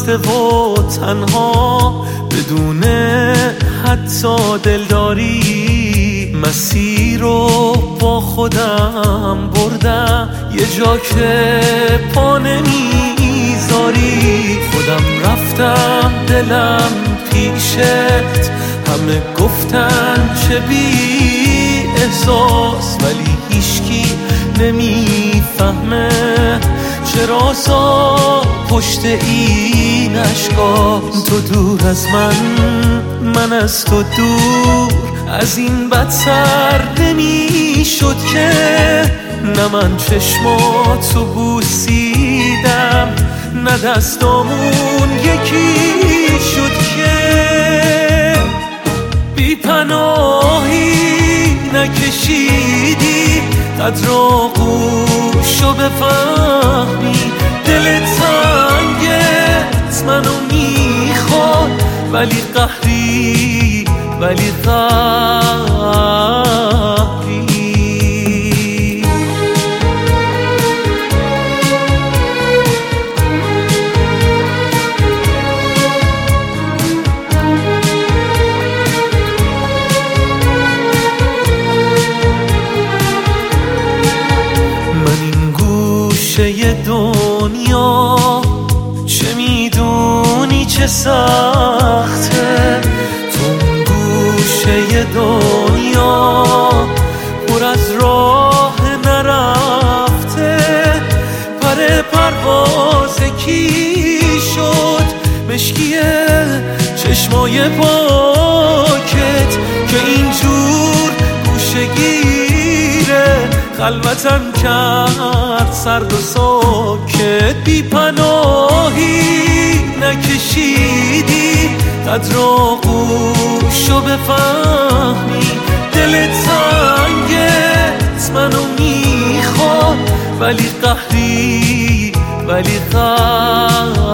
خسته و تنها بدون حتی دلداری، مسیر رو با خودم بردم یه جا که پا نمیذاری. خودم رفتم دلم پیشت، همه گفتن چه بی احساس، ولی هیچکی نمیفهمه چرا سا پشت این اشکاست. تو دور از من از تو دور، از این بدتر نمیشد که نه من چشماتو بوسیدم نه دستامون یکی شد که بی پناهی نکشیدی قدر آغوشو بفهمی. دل تنگت منو میخواد ولی قهری ولی قهری. دنیا چه میدونی چه سخته، تو گوشه دنیا پر از راه نرفته. پر پرواز کی شد مشکیه چشمای پاکت که اینجور گوشه گیره خلوتم کرد سرد و ساکت. بی پناهی نکشیدی قدر آغوشو بفهمی. دل تنگت منو میخواد ولی قهری ولی قهری.